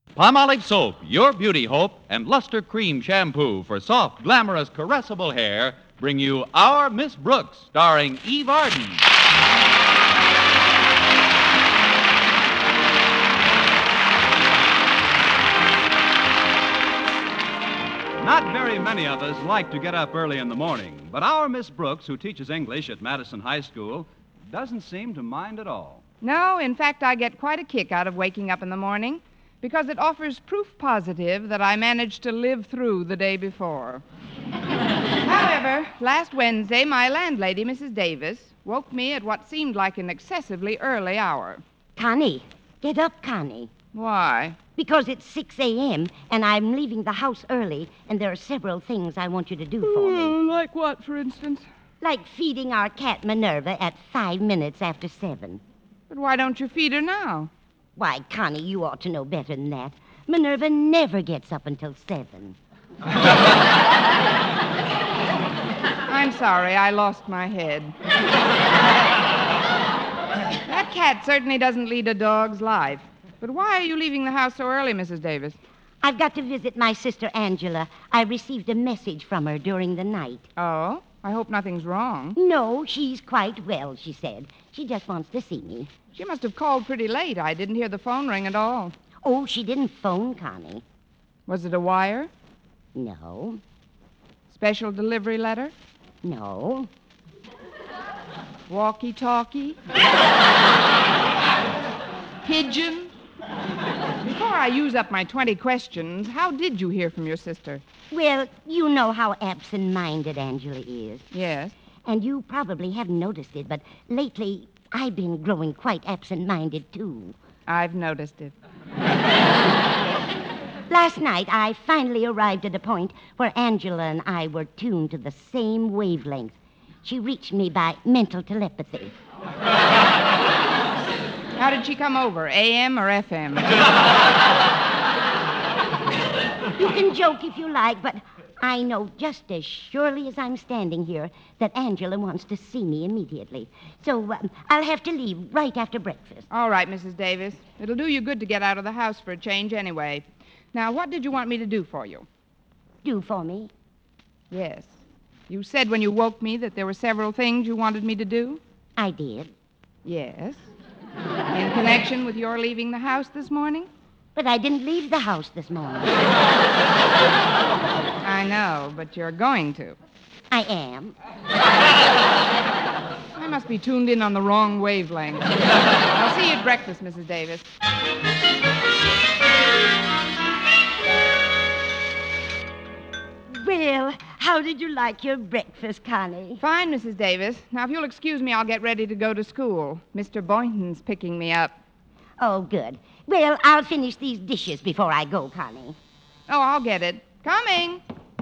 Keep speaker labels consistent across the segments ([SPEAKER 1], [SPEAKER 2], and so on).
[SPEAKER 1] Palmolive Soap, your beauty hope, and Luster Cream Shampoo for soft, glamorous, caressable hair bring you Our Miss Brooks, starring Eve Arden. Not very many of us like to get up early in the morning, but our Miss Brooks, who teaches English at Madison High School, doesn't seem to mind at all.
[SPEAKER 2] No, in fact, I get quite a kick out of waking up in the morning because it offers proof positive that I managed to live through the day before. However, last Wednesday, my landlady, Mrs. Davis, woke me at what seemed like an excessively early hour.
[SPEAKER 3] Connie, get up, Connie.
[SPEAKER 2] Why?
[SPEAKER 3] Because it's 6 a.m., and I'm leaving the house early, and there are several things I want you to do for me.
[SPEAKER 2] Like what, for instance?
[SPEAKER 3] Like feeding our cat Minerva at 5 minutes after 7.
[SPEAKER 2] But why don't you feed her now?
[SPEAKER 3] Why, Connie, you ought to know better than that. Minerva never gets up until 7.
[SPEAKER 2] I'm sorry, I lost my head. That cat certainly doesn't lead a dog's life. But why are you leaving the house so early, Mrs. Davis?
[SPEAKER 3] I've got to visit my sister Angela. I received a message from her during the night.
[SPEAKER 2] Oh? I hope nothing's wrong.
[SPEAKER 3] No, she's quite well, she said. She just wants to see me.
[SPEAKER 2] She must have called pretty late. I didn't hear the phone ring at all.
[SPEAKER 3] Oh, she didn't phone, Connie.
[SPEAKER 2] Was it a wire?
[SPEAKER 3] No.
[SPEAKER 2] Special delivery letter?
[SPEAKER 3] No.
[SPEAKER 2] Walkie-talkie? Pigeon? Before I use up my 20 questions, how did you hear from your sister?
[SPEAKER 3] Well, you know how absent-minded Angela is.
[SPEAKER 2] Yes.
[SPEAKER 3] And you probably haven't noticed it, but lately I've been growing quite absent-minded, too.
[SPEAKER 2] I've noticed it.
[SPEAKER 3] Last night, I finally arrived at a point where Angela and I were tuned to the same wavelength. She reached me by mental telepathy.
[SPEAKER 2] How did she come over, AM or FM?
[SPEAKER 3] You can joke if you like, but I know just as surely as I'm standing here that Angela wants to see me immediately. So I'll have to leave right after breakfast.
[SPEAKER 2] All right, Mrs. Davis. It'll do you good to get out of the house for a change anyway. Now, what did you want me to do for you?
[SPEAKER 3] Do for me?
[SPEAKER 2] Yes. You said when you woke me that there were several things you wanted me to do?
[SPEAKER 3] I did.
[SPEAKER 2] Yes. In connection with your leaving the house this morning?
[SPEAKER 3] But I didn't leave the house this morning.
[SPEAKER 2] I know, but you're going to.
[SPEAKER 3] I am.
[SPEAKER 2] I must be tuned in on the wrong wavelength. I'll see you at breakfast, Mrs. Davis.
[SPEAKER 3] Well, how did you like your breakfast, Connie?
[SPEAKER 2] Fine, Mrs. Davis. Now, if you'll excuse me, I'll get ready to go to school. Mr. Boynton's picking me up.
[SPEAKER 3] Oh, good. Well, I'll finish these dishes before I go, Connie.
[SPEAKER 2] Oh, I'll get it. Coming.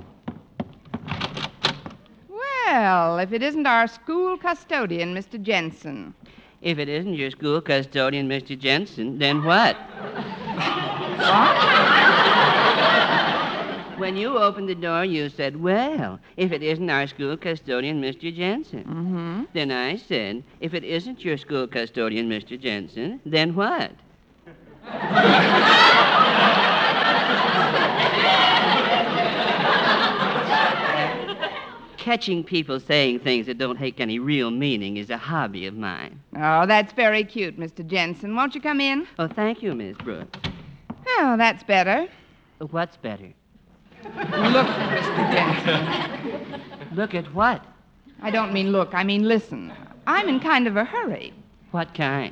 [SPEAKER 2] Well, if it isn't our school custodian, Mr. Jensen.
[SPEAKER 4] If it isn't your school custodian, Mr. Jensen, then what? When you opened the door, you said, well, if it isn't our school custodian, Mr. Jensen.
[SPEAKER 2] Mm-hmm.
[SPEAKER 4] Then I said, if it isn't your school custodian, Mr. Jensen, then what? Catching people saying things that don't have any real meaning is a hobby of mine.
[SPEAKER 2] Oh, that's very cute, Mr. Jensen. Won't you come in?
[SPEAKER 4] Oh, thank you, Miss Brooks.
[SPEAKER 2] Oh, that's better.
[SPEAKER 4] What's better?
[SPEAKER 2] Look, Mr. Jensen.
[SPEAKER 4] Look at what?
[SPEAKER 2] I don't mean look, I mean listen. I'm in kind of a hurry.
[SPEAKER 4] What kind?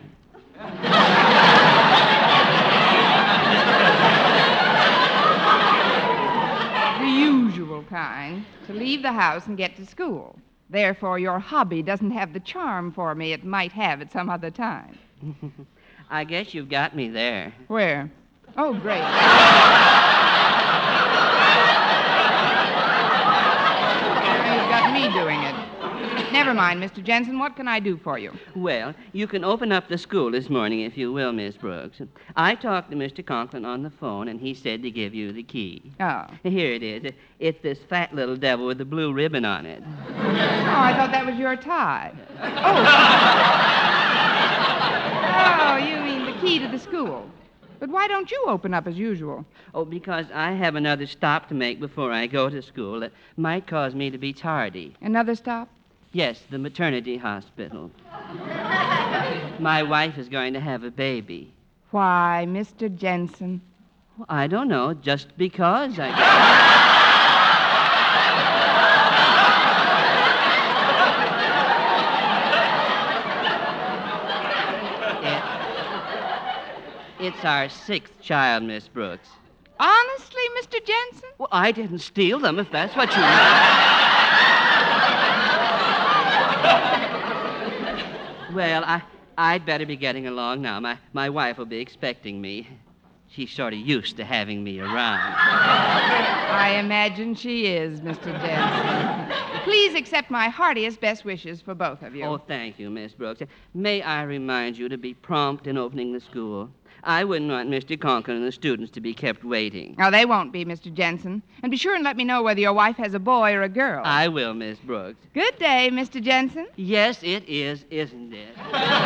[SPEAKER 2] The usual kind, to leave the house and get to school. Therefore, your hobby doesn't have the charm for me it might have at some other time.
[SPEAKER 4] I guess you've got me there.
[SPEAKER 2] Where? Oh, great. Now you've got me doing it. Never mind, Mr. Jensen. What can I do for you?
[SPEAKER 4] Well, you can open up the school this morning, if you will, Miss Brooks. I talked to Mr. Conklin on the phone, and he said to give you the key.
[SPEAKER 2] Oh.
[SPEAKER 4] Here it is. It's this fat little devil with the blue ribbon on it.
[SPEAKER 2] Oh, I thought that was your tie. Oh. Oh, you mean the key to the school. But why don't you open up as usual?
[SPEAKER 4] Oh, because I have another stop to make before I go to school that might cause me to be tardy.
[SPEAKER 2] Another stop?
[SPEAKER 4] Yes, the maternity hospital. My wife is going to have a baby.
[SPEAKER 2] Why, Mr. Jensen?
[SPEAKER 4] Well, I don't know, just because I... It's our 6th child, Miss Brooks.
[SPEAKER 2] Honestly, Mr. Jensen?
[SPEAKER 4] Well, I didn't steal them, if that's what you mean. Well, I'd better be getting along now. My wife will be expecting me. She's sort of used to having me around.
[SPEAKER 2] I imagine she is, Mr. Jensen. Please accept my heartiest best wishes for both of you.
[SPEAKER 4] Oh, thank you, Miss Brooks. May I remind you to be prompt in opening the school? I wouldn't want Mr. Conklin and the students to be kept waiting.
[SPEAKER 2] Oh, they won't be, Mr. Jensen. And be sure and let me know whether your wife has a boy or a girl.
[SPEAKER 4] I will, Miss Brooks.
[SPEAKER 2] Good day, Mr. Jensen.
[SPEAKER 4] Yes, it is, isn't it?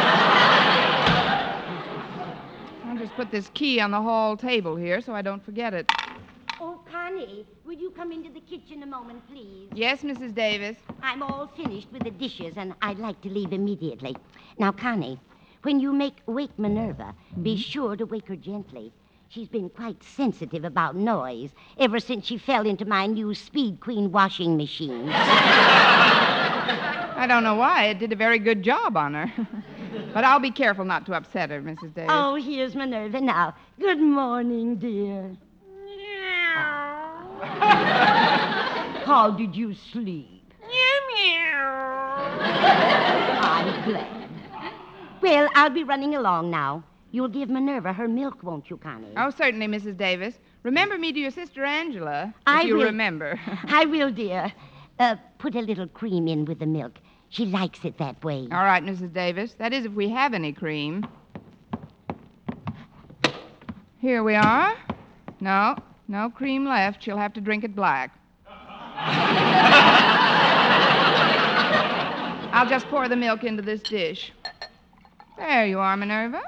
[SPEAKER 2] I'll just put this key on the hall table here so I don't forget it.
[SPEAKER 3] Oh, Connie, will you come into the kitchen a moment, please?
[SPEAKER 2] Yes, Mrs. Davis.
[SPEAKER 3] I'm all finished with the dishes, and I'd like to leave immediately. Now, Connie, when you wake Minerva, be sure to wake her gently. She's been quite sensitive about noise ever since she fell into my new Speed Queen washing machine.
[SPEAKER 2] I don't know why. It did a very good job on her. But I'll be careful not to upset her, Mrs. Davis.
[SPEAKER 3] Oh, here's Minerva now. Good morning, dear. How did you sleep? I'm glad. Well, I'll be running along now. You'll give Minerva her milk, won't you, Connie?
[SPEAKER 2] Oh, certainly, Mrs. Davis. Remember me to your sister Angela,
[SPEAKER 3] I
[SPEAKER 2] if you
[SPEAKER 3] will.
[SPEAKER 2] remember.
[SPEAKER 3] I will, dear. Put a little cream in with the milk. She likes it that way.
[SPEAKER 2] All right, Mrs. Davis. That is, if we have any cream. Here we are. No cream left. She'll have to drink it black. I'll just pour the milk into this dish. There you are, Minerva.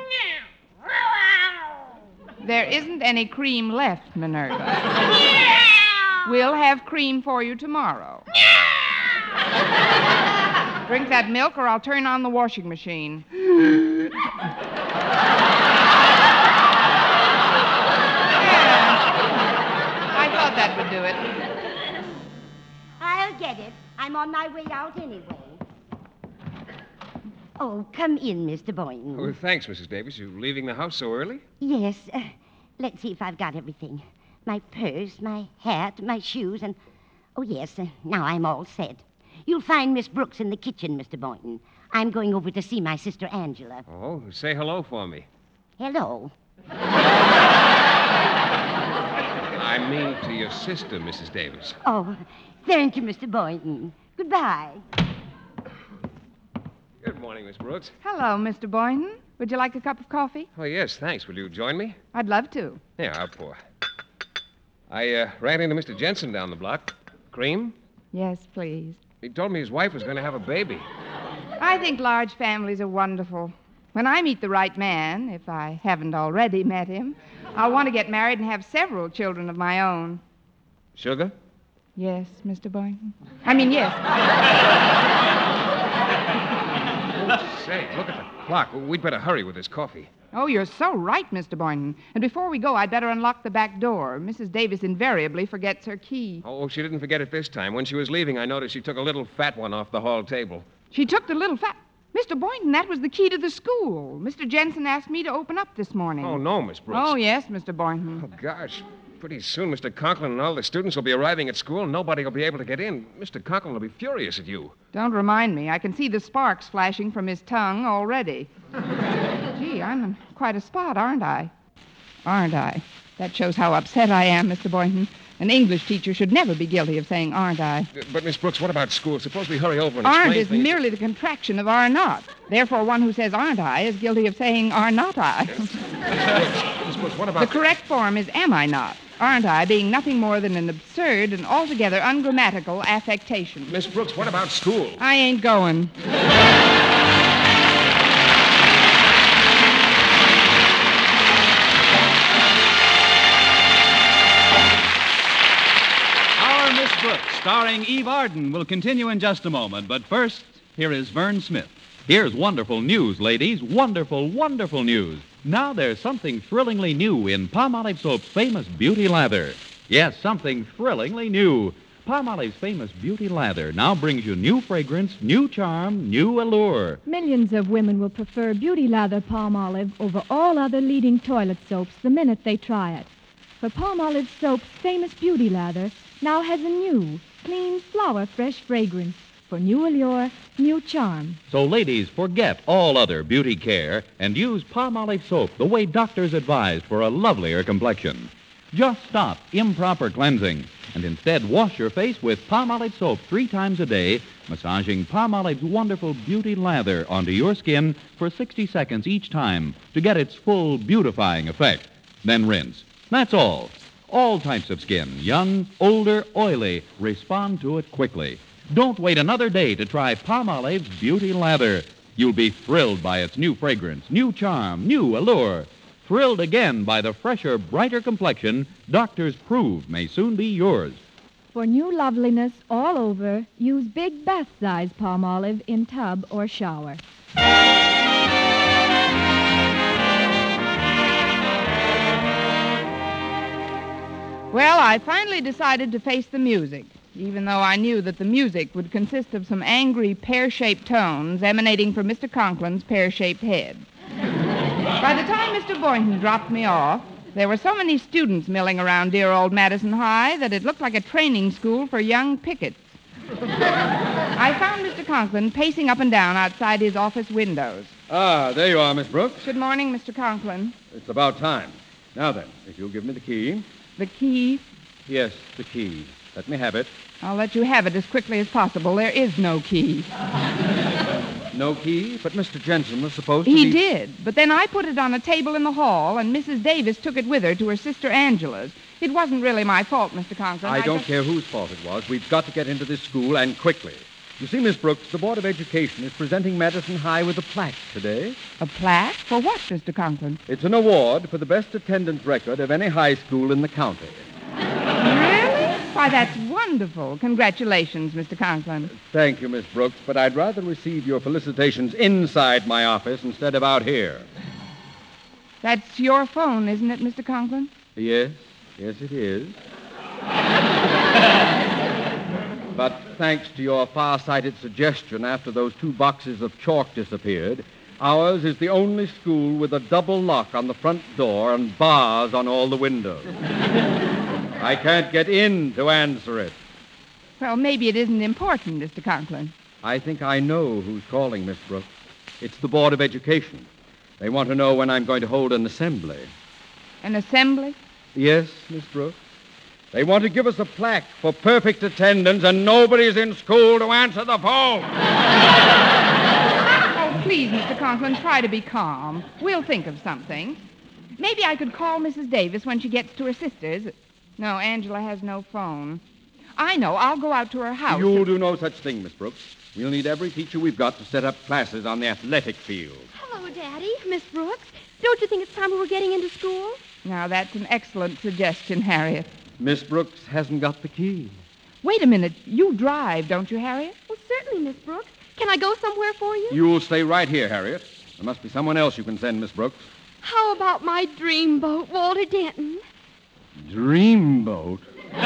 [SPEAKER 2] There isn't any cream left, Minerva. We'll have cream for you tomorrow. Drink that milk or I'll turn on the washing machine. Yeah. I thought that would do it.
[SPEAKER 3] I'll get it. I'm on my way out anyway. Oh, come in, Mr. Boynton.
[SPEAKER 5] Oh, thanks, Mrs. Davis. You leaving the house so early?
[SPEAKER 3] Yes. Let's see if I've got everything. My purse, my hat, my shoes, and... Oh, yes, now I'm all set. You'll find Miss Brooks in the kitchen, Mr. Boynton. I'm going over to see my sister Angela.
[SPEAKER 5] Oh, say hello for me.
[SPEAKER 3] Hello.
[SPEAKER 5] I mean to your sister, Mrs. Davis.
[SPEAKER 3] Oh, thank you, Mr. Boynton. Goodbye.
[SPEAKER 5] Good morning, Miss Brooks.
[SPEAKER 2] Hello, Mr. Boynton. Would you like a cup of coffee?
[SPEAKER 5] Oh, yes, thanks. Will you join me?
[SPEAKER 2] I'd love to.
[SPEAKER 5] Yeah, I'll pour. I ran into Mr. Jensen down the block. Cream?
[SPEAKER 2] Yes, please.
[SPEAKER 5] He told me his wife was going to have a baby.
[SPEAKER 2] I think large families are wonderful. When I meet the right man, if I haven't already met him, I'll want to get married and have several children of my own.
[SPEAKER 5] Sugar?
[SPEAKER 2] Yes, Mr. Boynton. I mean, yes.
[SPEAKER 5] Say, look at the clock. We'd better hurry with this coffee.
[SPEAKER 2] Oh, you're so right, Mr. Boynton. And before we go, I'd better unlock the back door. Mrs. Davis invariably forgets her key.
[SPEAKER 5] Oh, she didn't forget it this time. When she was leaving, I noticed she took a little fat one off the hall table.
[SPEAKER 2] She took the little fat... Mr. Boynton, that was the key to the school. Mr. Jensen asked me to open up this morning.
[SPEAKER 5] Oh, no, Miss Brooks.
[SPEAKER 2] Oh, yes, Mr. Boynton.
[SPEAKER 5] Oh, gosh. Pretty soon, Mr. Conklin and all the students will be arriving at school, and nobody will be able to get in. Mr. Conklin will be furious at you.
[SPEAKER 2] Don't remind me. I can see the sparks flashing from his tongue already. Gee, I'm in quite a spot, aren't I? Aren't I? That shows how upset I am, Mr. Boynton. An English teacher should never be guilty of saying aren't I.
[SPEAKER 5] But, Miss Brooks, what about school? Suppose we hurry over and explain
[SPEAKER 2] Aren't is
[SPEAKER 5] things.
[SPEAKER 2] merely the contraction of are not. Therefore, one who says aren't I is guilty of saying are not I.
[SPEAKER 5] Miss Brooks, what about...
[SPEAKER 2] The correct form is am I not. Aren't I being nothing more than an absurd and altogether ungrammatical affectation.
[SPEAKER 5] Miss Brooks, what about school?
[SPEAKER 2] I ain't going.
[SPEAKER 1] starring Eve Arden, will continue in just a moment. But first, here is Vern Smith.
[SPEAKER 6] Here's wonderful news, ladies. Wonderful, wonderful news. Now there's something thrillingly new in Palmolive Soap's famous Beauty Lather. Yes, something thrillingly new. Palmolive's famous Beauty Lather now brings you new fragrance, new charm, new allure.
[SPEAKER 7] Millions of women will prefer Beauty Lather Palmolive over all other leading toilet soaps the minute they try it. For Palmolive Soap's famous Beauty Lather now has a new, clean, flower-fresh fragrance for new allure, new charm.
[SPEAKER 6] So, ladies, forget all other beauty care and use Palmolive Soap the way doctors advise for a lovelier complexion. Just stop improper cleansing and instead wash your face with Palmolive Soap 3 times a day, massaging Palmolive's wonderful Beauty Lather onto your skin for 60 seconds each time to get its full beautifying effect. Then rinse. That's all. All types of skin, young, older, oily, respond to it quickly. Don't wait another day to try Palmolive's Beauty Lather. You'll be thrilled by its new fragrance, new charm, new allure. Thrilled again by the fresher, brighter complexion doctors prove may soon be yours.
[SPEAKER 7] For new loveliness all over, use big bath-size Palmolive in tub or shower.
[SPEAKER 2] Well, I finally decided to face the music, even though I knew that the music would consist of some angry pear-shaped tones emanating from Mr. Conklin's pear-shaped head. By the time Mr. Boynton dropped me off, there were so many students milling around dear old Madison High that it looked like a training school for young pickets. I found Mr. Conklin pacing up and down outside his office windows.
[SPEAKER 8] Ah, there you are, Miss Brooks.
[SPEAKER 2] Good morning, Mr. Conklin.
[SPEAKER 8] It's about time. Now then, if you'll give me the key.
[SPEAKER 2] The key?
[SPEAKER 8] Yes, the key. Let me have it.
[SPEAKER 2] I'll let you have it as quickly as possible. There is no key.
[SPEAKER 8] No key? But Mr. Jensen was supposed to
[SPEAKER 2] He
[SPEAKER 8] be...
[SPEAKER 2] did, but then I put it on a table in the hall, and Mrs. Davis took it with her to her sister Angela's. It wasn't really my fault, Mr. Conklin.
[SPEAKER 8] I don't care whose fault it was. We've got to get into this school, and quickly. You see, Miss Brooks, the Board of Education is presenting Madison High with a plaque today.
[SPEAKER 2] A plaque? For what, Mr. Conklin?
[SPEAKER 8] It's an award for the best attendance record of any high school in the county.
[SPEAKER 2] Really? Why, that's wonderful. Congratulations, Mr. Conklin.
[SPEAKER 8] Thank you, Miss Brooks, but I'd rather receive your felicitations inside my office instead of out here.
[SPEAKER 2] That's your phone, isn't it, Mr. Conklin?
[SPEAKER 8] Yes, it is. But thanks to your far-sighted suggestion after those 2 boxes of chalk disappeared, ours is the only school with a double lock on the front door and bars on all the windows. I can't get in to answer it.
[SPEAKER 2] Well, maybe it isn't important, Mr. Conklin.
[SPEAKER 8] I think I know who's calling, Miss Brooks. It's the Board of Education. They want to know when I'm going to hold an assembly.
[SPEAKER 2] An assembly?
[SPEAKER 8] Yes, Miss Brooks. They want to give us a plaque for perfect attendance, and nobody's in school to answer the phone.
[SPEAKER 2] Oh, please, Mr. Conklin, try to be calm. We'll think of something. Maybe I could call Mrs. Davis when she gets to her sister's. No, Angela has no phone. I know. I'll go out to her house.
[SPEAKER 8] You'll do no such thing, Miss Brooks. We'll need every teacher we've got to set up classes on the athletic field.
[SPEAKER 9] Hello, Daddy. Miss Brooks. Don't you think it's time we were getting into school?
[SPEAKER 2] Now, that's an excellent suggestion, Harriet.
[SPEAKER 8] Miss Brooks hasn't got the key.
[SPEAKER 2] Wait a minute. You drive, don't you, Harriet?
[SPEAKER 9] Well, certainly, Miss Brooks. Can I go somewhere for you?
[SPEAKER 8] You'll stay right here, Harriet. There must be someone else you can send, Miss Brooks.
[SPEAKER 9] How about my dreamboat, Walter Denton?
[SPEAKER 8] Dreamboat?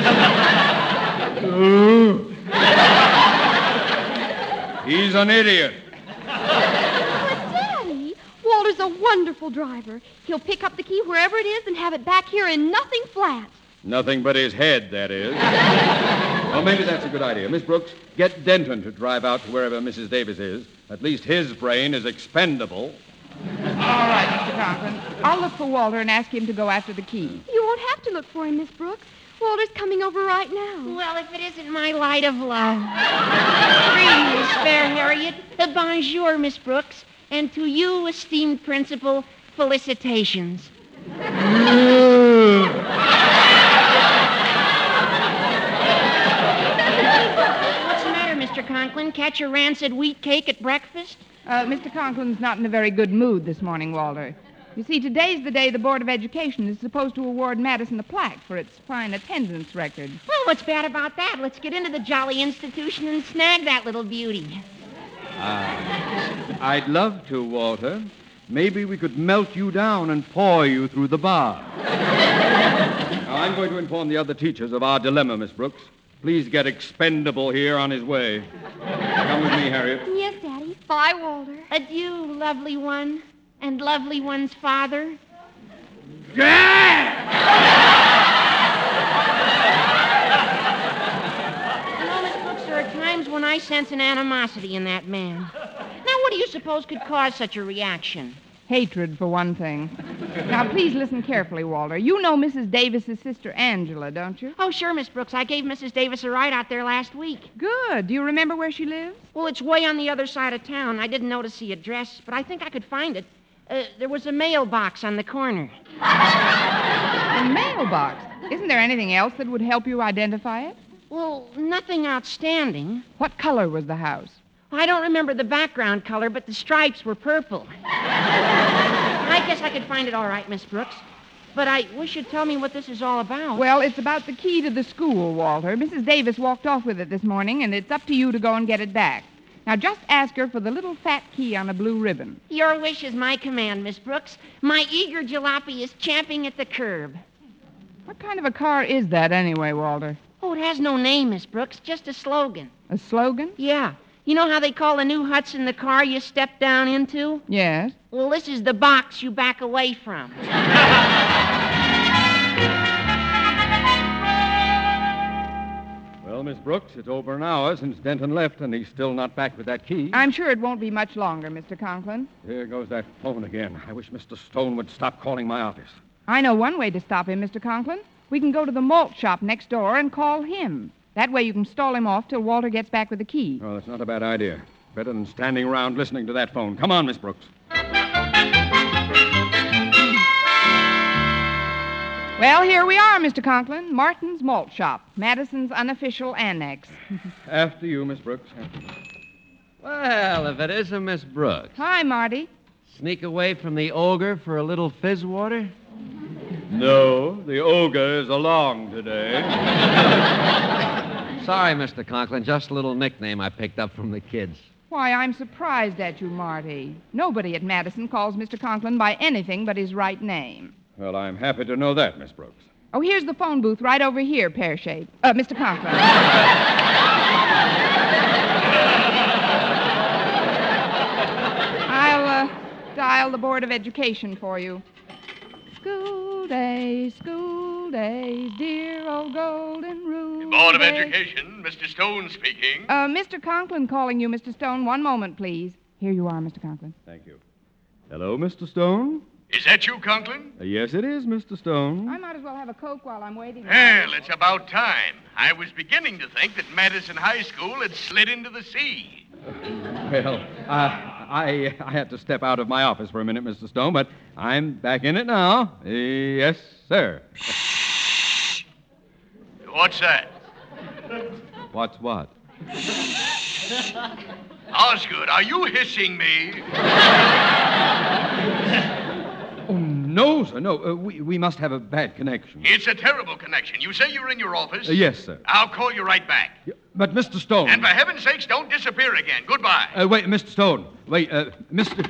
[SPEAKER 8] He's an idiot.
[SPEAKER 9] But, Daddy, Walter's a wonderful driver. He'll pick up the key wherever it is and have it back here in nothing flat.
[SPEAKER 8] Nothing but his head, that is. Well, maybe that's a good idea. Miss Brooks, get Denton to drive out to wherever Mrs. Davis is. At least his brain is expendable.
[SPEAKER 2] All right, Mr. Conklin. I'll look for Walter and ask him to go after the key.
[SPEAKER 9] You won't have to look for him, Miss Brooks. Walter's coming over right now.
[SPEAKER 10] Well, if it isn't my light of love. Greetings, fair Harriet. Bonjour, Miss Brooks. And to you, esteemed principal, felicitations. What's the matter, Mr. Conklin? Catch a rancid wheat cake at breakfast?
[SPEAKER 2] Mr. Conklin's not in a very good mood this morning, Walter. You see, today's the day the Board of Education is supposed to award Madison a plaque for its fine attendance record.
[SPEAKER 10] Well, what's bad about that? Let's get into the jolly institution and snag that little beauty.
[SPEAKER 8] I'd love to, Walter. Maybe we could melt you down and pour you through the bar. Now, I'm going to inform the other teachers of our dilemma, Miss Brooks. Please get Expendable here on his way. Come with me, Harriet.
[SPEAKER 9] Yes, Daddy. Bye, Walter.
[SPEAKER 10] Adieu, lovely one, and lovely one's father. You know, Miss Brooks, there are times when I sense an animosity in that man. Now, what do you suppose could cause such a reaction?
[SPEAKER 2] Hatred, for one thing. Now, please listen carefully, Walter. You know Mrs. Davis's sister Angela, don't you?
[SPEAKER 10] Oh, sure, Miss Brooks. I gave Mrs. Davis a ride out there last week.
[SPEAKER 2] Good. Do you remember where she lives?
[SPEAKER 10] Well, it's way on the other side of town. I didn't notice the address, but I think I could find it. There was a mailbox on the corner.
[SPEAKER 2] A mailbox? Isn't there anything else that would help you identify it?
[SPEAKER 10] Well, nothing outstanding.
[SPEAKER 2] What color was the house?
[SPEAKER 10] I don't remember the background color, but the stripes were purple. I guess I could find it all right, Miss Brooks. But I wish you'd tell me what this is all about.
[SPEAKER 2] Well, it's about the key to the school, Walter. Mrs. Davis walked off with it this morning, and it's up to you to go and get it back. Now, just ask her for the little fat key on a blue ribbon.
[SPEAKER 10] Your wish is my command, Miss Brooks. My eager jalopy is champing at the curb.
[SPEAKER 2] What kind of a car is that anyway, Walter?
[SPEAKER 10] Oh, it has no name, Miss Brooks, just a slogan.
[SPEAKER 2] A slogan?
[SPEAKER 10] Yeah. You know how they call the new Hudson the car you step down into?
[SPEAKER 2] Yes.
[SPEAKER 10] Well, this is the box you back away from.
[SPEAKER 8] Well, Miss Brooks, it's over an hour since Denton left, and he's still not back with that key.
[SPEAKER 2] I'm sure it won't be much longer, Mr. Conklin.
[SPEAKER 8] Here goes that phone again. I wish Mr. Stone would stop calling my office.
[SPEAKER 2] I know one way to stop him, Mr. Conklin. We can go to the malt shop next door and call him. That way you can stall him off till Walter gets back with the key.
[SPEAKER 8] Oh, that's not a bad idea. Better than standing around listening to that phone. Come on, Miss Brooks.
[SPEAKER 2] Well, here we are, Mr. Conklin. Martin's Malt Shop, Madison's unofficial annex.
[SPEAKER 8] After you, Miss Brooks.
[SPEAKER 11] Well, if it isn't Miss Brooks.
[SPEAKER 2] Hi, Marty.
[SPEAKER 11] Sneak away from the ogre for a little fizz water?
[SPEAKER 8] No, the ogre is along today.
[SPEAKER 11] Sorry, Mr. Conklin. Just a little nickname I picked up from the kids.
[SPEAKER 2] Why, I'm surprised at you, Marty. Nobody at Madison calls Mr. Conklin by anything but his right name.
[SPEAKER 8] Well, I'm happy to know that, Miss Brooks.
[SPEAKER 2] Oh, here's the phone booth right over here, pear-shaped. Mr. Conklin. I'll dial the Board of Education for you. School days, dear old golden rule.
[SPEAKER 12] Board of Education, Mr. Stone speaking.
[SPEAKER 2] Mr. Conklin calling you, Mr. Stone. One moment, please. Here you are, Mr. Conklin.
[SPEAKER 8] Thank you. Hello, Mr. Stone?
[SPEAKER 12] Is that you, Conklin?
[SPEAKER 8] Yes, it is, Mr. Stone.
[SPEAKER 2] I might as well have a Coke while I'm waiting.
[SPEAKER 12] Well, it's about time. I was beginning to think that Madison High School had slid into the sea.
[SPEAKER 8] Well, I had to step out of my office for a minute, Mr. Stone, but I'm back in it now. Yes, sir.
[SPEAKER 12] What's that?
[SPEAKER 8] What's what?
[SPEAKER 12] Osgood, are you hissing me?
[SPEAKER 8] Oh, no, sir, no. We must have a bad connection.
[SPEAKER 12] It's a terrible connection. You say you're in your office?
[SPEAKER 8] Yes, sir.
[SPEAKER 12] I'll call you right back.
[SPEAKER 8] But, Mr. Stone...
[SPEAKER 12] And for heaven's sakes, don't disappear again. Goodbye.
[SPEAKER 8] Wait, Mr. Stone. Wait, Mr...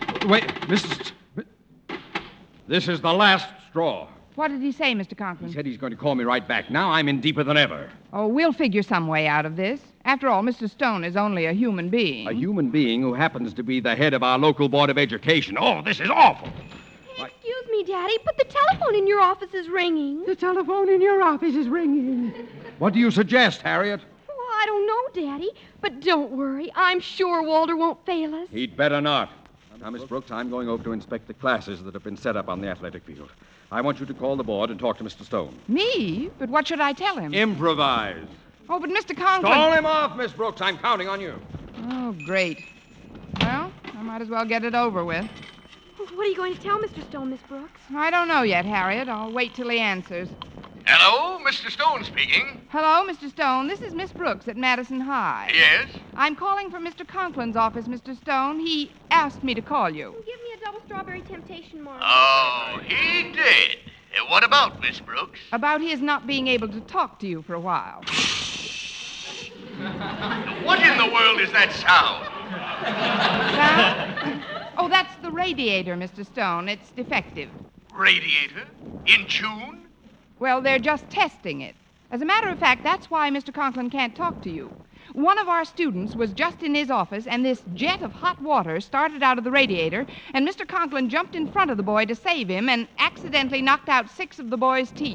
[SPEAKER 8] This is the last straw.
[SPEAKER 2] What did he say, Mr. Conklin?
[SPEAKER 8] He said he's going to call me right back. Now I'm in deeper than ever.
[SPEAKER 2] Oh, we'll figure some way out of this. After all, Mr. Stone is only a human being.
[SPEAKER 8] A human being who happens to be the head of our local Board of Education. Oh, this is awful.
[SPEAKER 9] Excuse me, Daddy, but the telephone in your office is ringing.
[SPEAKER 8] The telephone in your office is ringing. What do you suggest, Harriet?
[SPEAKER 9] Well, I don't know, Daddy, but don't worry. I'm sure Walter won't fail us.
[SPEAKER 8] He'd better not. Now, Miss Brooks, I'm going over to inspect the classes that have been set up on the athletic field. I want you to call the board and talk to Mr. Stone.
[SPEAKER 2] Me? But what should I tell him?
[SPEAKER 8] Improvise.
[SPEAKER 2] Oh, but Mr. Conklin...
[SPEAKER 8] Stall him off, Miss Brooks. I'm counting on you.
[SPEAKER 2] Oh, great. Well, I might as well get it over with.
[SPEAKER 9] What are you going to tell Mr. Stone, Miss Brooks?
[SPEAKER 2] I don't know yet, Harriet. I'll wait till he answers.
[SPEAKER 12] Hello, Mr. Stone speaking.
[SPEAKER 2] Hello, Mr. Stone. This is Miss Brooks at Madison High.
[SPEAKER 12] Yes?
[SPEAKER 2] I'm calling from Mr. Conklin's office, Mr. Stone. He asked me to call you.
[SPEAKER 9] Give me a double strawberry temptation marshmallow.
[SPEAKER 12] Oh, he did. What about, Miss Brooks?
[SPEAKER 2] About his not being able to talk to you for a while.
[SPEAKER 12] What in the world is that sound?
[SPEAKER 2] Sound? Oh, that's the radiator, Mr. Stone. It's defective.
[SPEAKER 12] Radiator? In tune?
[SPEAKER 2] Well, they're just testing it. As a matter of fact, that's why Mr. Conklin can't talk to you. One of our students was just in his office, and this jet of hot water started out of the radiator, and Mr. Conklin jumped in front of the boy to save him and accidentally knocked out 6 of the boy's teeth.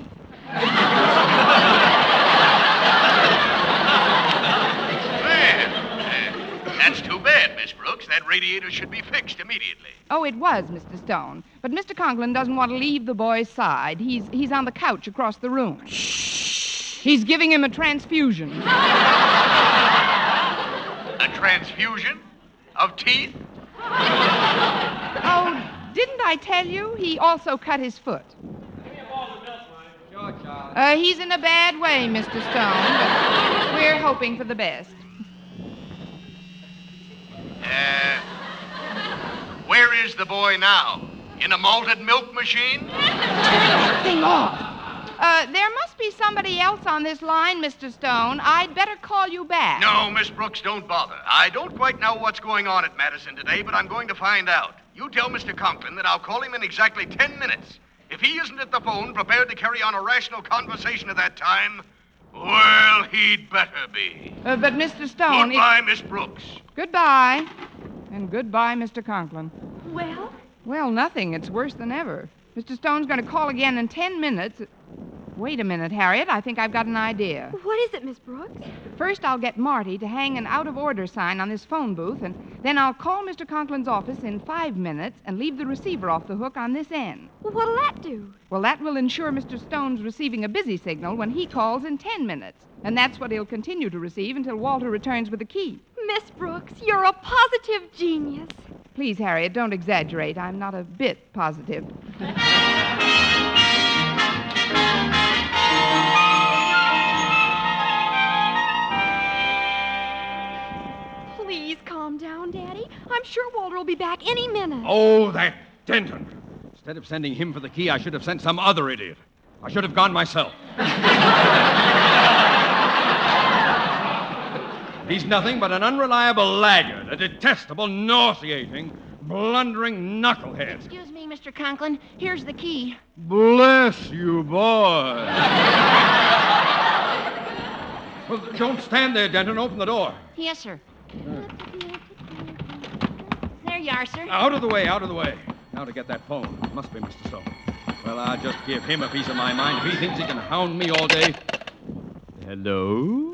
[SPEAKER 12] That's too bad, Miss Brooks. That radiator should be fixed immediately.
[SPEAKER 2] Oh, it was, Mr. Stone. But Mr. Conklin doesn't want to leave the boy's side. He's on the couch across the room. He's giving him a transfusion.
[SPEAKER 12] A transfusion? Of teeth?
[SPEAKER 2] Oh, didn't I tell you? He also cut his foot. He's in a bad way, Mr. Stone, but we're hoping for the best.
[SPEAKER 12] Where is the boy now? In a malted milk machine?
[SPEAKER 2] Turn that thing off. There must be somebody else on this line, Mr. Stone. I'd better call you back.
[SPEAKER 12] No, Miss Brooks, don't bother. I don't quite know what's going on at Madison today, but I'm going to find out. You tell Mr. Conklin that I'll call him in exactly 10 minutes. If he isn't at the phone prepared to carry on a rational conversation at that time, well, he'd better be.
[SPEAKER 2] But Mr. Stone...
[SPEAKER 12] Goodbye, Miss Brooks.
[SPEAKER 2] Goodbye. And goodbye, Mr. Conklin.
[SPEAKER 9] Well?
[SPEAKER 2] Well, nothing. It's worse than ever. Mr. Stone's going to call again in 10 minutes. Wait a minute, Harriet. I think I've got an idea.
[SPEAKER 9] What is it, Miss Brooks?
[SPEAKER 2] First, I'll get Marty to hang an out-of-order sign on this phone booth, and then I'll call Mr. Conklin's office in 5 minutes and leave the receiver off the hook on this end.
[SPEAKER 9] Well, what'll that do?
[SPEAKER 2] Well, that will ensure Mr. Stone's receiving a busy signal when he calls in 10 minutes. And that's what he'll continue to receive until Walter returns with the key.
[SPEAKER 9] Miss Brooks, you're a positive genius.
[SPEAKER 2] Please, Harriet, don't exaggerate. I'm not a bit positive.
[SPEAKER 9] Please calm down, Daddy. I'm sure Walter will be back any minute.
[SPEAKER 8] Oh, that Denton. Instead of sending him for the key, I should have sent some other idiot. I should have gone myself. He's nothing but an unreliable laggard, a detestable, nauseating, blundering knucklehead.
[SPEAKER 10] Excuse me, Mr. Conklin. Here's the key.
[SPEAKER 8] Bless you, boy. Well, don't stand there, Denton. Open the door.
[SPEAKER 10] Yes, sir. There you are, sir.
[SPEAKER 8] Out of the way, out of the way. Now to get that phone. Must be Mr. Stone. Well, I'll just give him a piece of my mind if he thinks he can hound me all day. Hello?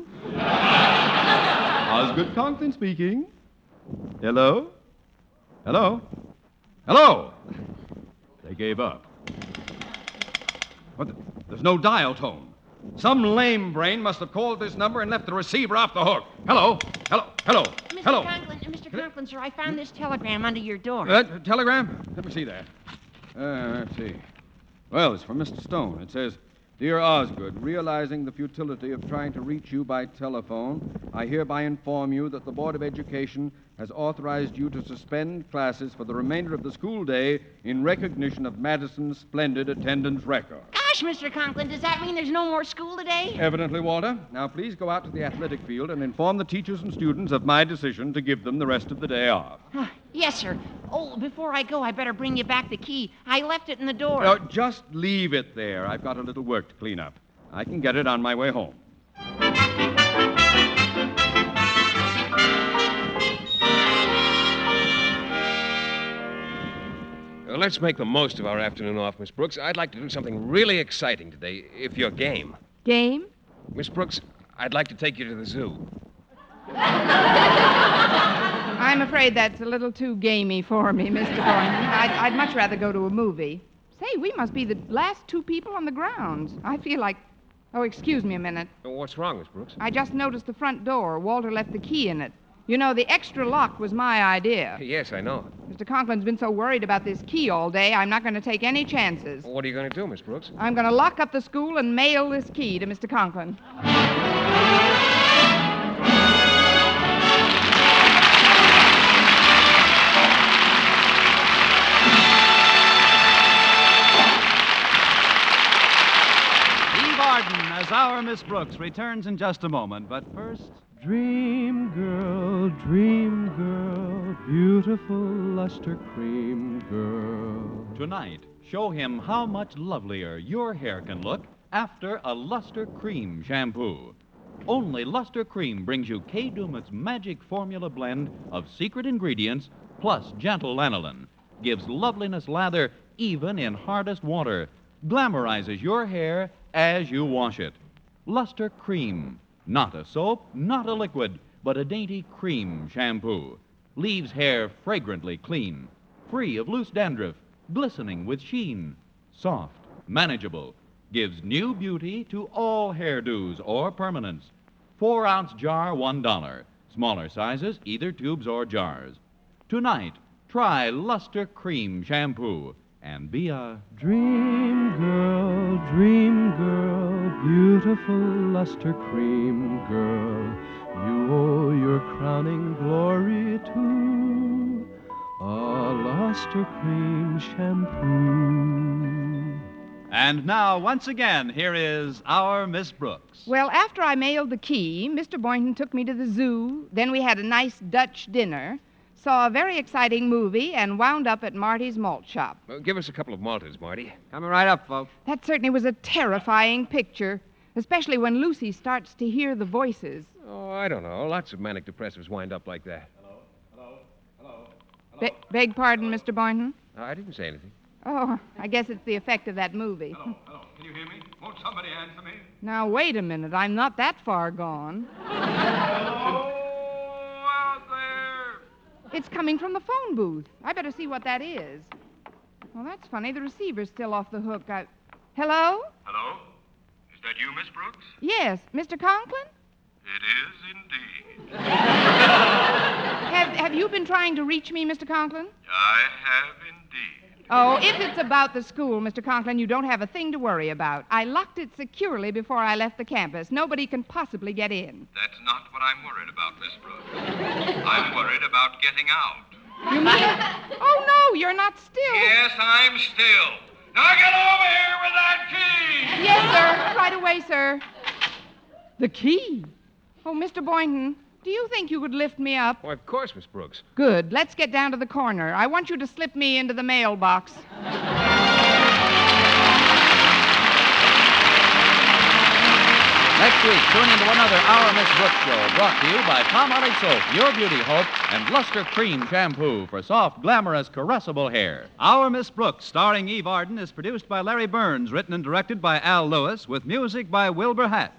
[SPEAKER 8] Osgood Conklin speaking. Hello? Hello? Hello? They gave up. What? There's no dial tone. Some lame brain must have called this number and left the receiver off the hook. Hello? Hello? Hello? Hello?
[SPEAKER 10] Mr. Conklin, sir, I found this telegram under your door.
[SPEAKER 8] Telegram? Let me see that. Let's see. Well, it's from Mr. Stone. It says, Dear Osgood, realizing the futility of trying to reach you by telephone, I hereby inform you that the Board of Education has authorized you to suspend classes for the remainder of the school day in recognition of Madison's splendid attendance record.
[SPEAKER 10] Gosh, Mr. Conklin, does that mean there's no more school today?
[SPEAKER 8] Evidently, Walter. Now, please go out to the athletic field and inform the teachers and students of my decision to give them the rest of the day off.
[SPEAKER 10] Yes, sir. Oh, before I go, I better bring you back the key. I left it in the door.
[SPEAKER 8] Just leave it there. I've got a little work to clean up. I can get it on my way home.
[SPEAKER 5] Well, let's make the most of our afternoon off, Miss Brooks. I'd like to do something really exciting today, if you're game.
[SPEAKER 2] Game?
[SPEAKER 5] Miss Brooks, I'd like to take you to the zoo.
[SPEAKER 2] I'm afraid that's a little too gamey for me, Mr. Thornton. I'd much rather go to a movie. Say, we must be the last 2 people on the grounds. I feel like... Oh, excuse me a minute.
[SPEAKER 5] What's wrong, Miss Brooks?
[SPEAKER 2] I just noticed the front door. Walter left the key in it. You know, the extra lock was my idea.
[SPEAKER 5] Yes, I know.
[SPEAKER 2] Mr. Conklin's been so worried about this key all day, I'm not going to take any chances.
[SPEAKER 5] What are you going to do, Miss Brooks?
[SPEAKER 2] I'm going to lock up the school and mail this key to Mr. Conklin.
[SPEAKER 1] Arden as our Miss Brooks returns in just a moment. But first,
[SPEAKER 13] Dream girl, beautiful luster cream girl.
[SPEAKER 6] Tonight, show him how much lovelier your hair can look after a Luster Cream shampoo. Only Luster Cream brings you Kay Daumit's magic formula blend of secret ingredients plus gentle lanolin. Gives loveliness lather even in hardest water. Glamorizes your hair as you wash it. Luster Cream. Not a soap, not a liquid, but a dainty cream shampoo. Leaves hair fragrantly clean, free of loose dandruff, glistening with sheen. Soft, manageable, gives new beauty to all hairdos or permanents. 4-ounce jar, $1. Smaller sizes, either tubes or jars. Tonight, try Luster Cream shampoo and be a
[SPEAKER 13] Dream girl, beautiful luster cream girl. You owe your crowning glory to a luster cream shampoo.
[SPEAKER 1] and now, once again, here is our Miss Brooks.
[SPEAKER 2] Well, after I mailed the key, Mr. Boynton took me to the zoo. Then we had a nice Dutch dinner, saw a very exciting movie, and wound up at Marty's malt shop.
[SPEAKER 5] Give us a couple of malters, Marty.
[SPEAKER 11] Coming right up, folks.
[SPEAKER 2] That certainly was a terrifying picture, especially when Lucy starts to hear the voices.
[SPEAKER 5] Oh, I don't know. Lots of manic depressives wind up like that.
[SPEAKER 2] Beg pardon, Mr. Boynton?
[SPEAKER 5] I didn't say anything.
[SPEAKER 2] Oh, I guess it's the effect of that movie.
[SPEAKER 12] Hello. Can you hear me? Won't somebody answer me?
[SPEAKER 2] Now, wait a minute. I'm not that far gone.
[SPEAKER 12] Hello out there.
[SPEAKER 2] It's coming from the phone booth. I better see what that is. Well, that's funny. The receiver's still off the hook. Hello?
[SPEAKER 12] Hello? Is that you, Miss Brooks?
[SPEAKER 2] Yes. Mr. Conklin?
[SPEAKER 12] It is indeed.
[SPEAKER 2] Have you been trying to reach me, Mr. Conklin?
[SPEAKER 12] I have indeed.
[SPEAKER 2] Oh, if it's about the school, Mr. Conklin, you don't have a thing to worry about. I locked it securely before I left the campus. Nobody can possibly get in.
[SPEAKER 12] That's not what I'm worried about, Miss Brooks. I'm worried about getting out.
[SPEAKER 2] You mean? Oh, no, you're not still.
[SPEAKER 12] Yes, I'm still. Now get over here with that key!
[SPEAKER 2] Yes, sir. Right away, sir. The key? Oh, Mr. Boynton, do you think you could lift me up?
[SPEAKER 5] Why, of course, Miss Brooks.
[SPEAKER 2] Good. Let's get down to the corner. I want you to slip me into the mailbox.
[SPEAKER 6] Next week, tune into another Our Miss Brooks show brought to you by Palmolive Soap, Your Beauty Hope, and Luster Cream Shampoo for soft, glamorous, caressable hair.
[SPEAKER 1] Our Miss Brooks, starring Eve Arden, is produced by Larry Burns, written and directed by Al Lewis, with music by Wilbur Hatch.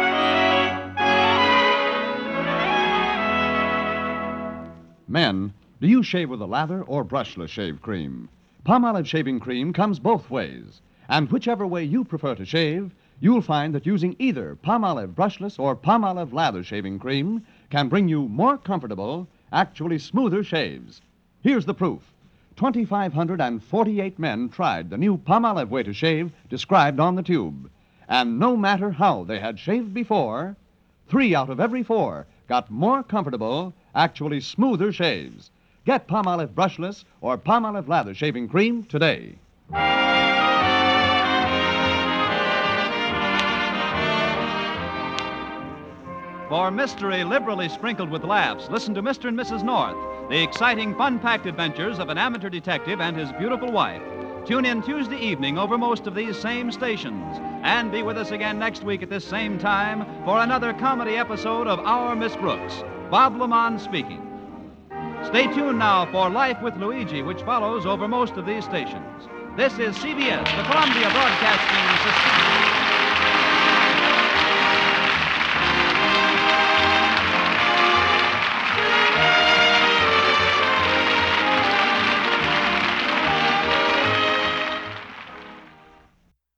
[SPEAKER 14] Men, do you shave with a lather or brushless shave cream? Palmolive shaving cream comes both ways. And whichever way you prefer to shave, you'll find that using either Palmolive brushless or Palmolive lather shaving cream can bring you more comfortable, actually smoother shaves. Here's the proof. 2,548 men tried the new Palmolive way to shave described on the tube. And no matter how they had shaved before, 3 out of every 4 got more comfortable, actually smoother shaves. Get Palmolive brushless or Palmolive lather shaving cream today.
[SPEAKER 1] For mystery liberally sprinkled with laughs, listen to Mr. and Mrs. North, the exciting, fun-packed adventures of an amateur detective and his beautiful wife. Tune in Tuesday evening over most of these same stations. And be with us again next week at this same time for another comedy episode of Our Miss Brooks. Bob Lamont speaking. Stay tuned now for Life with Luigi, which follows over most of these stations. This is CBS, the Columbia Broadcasting System.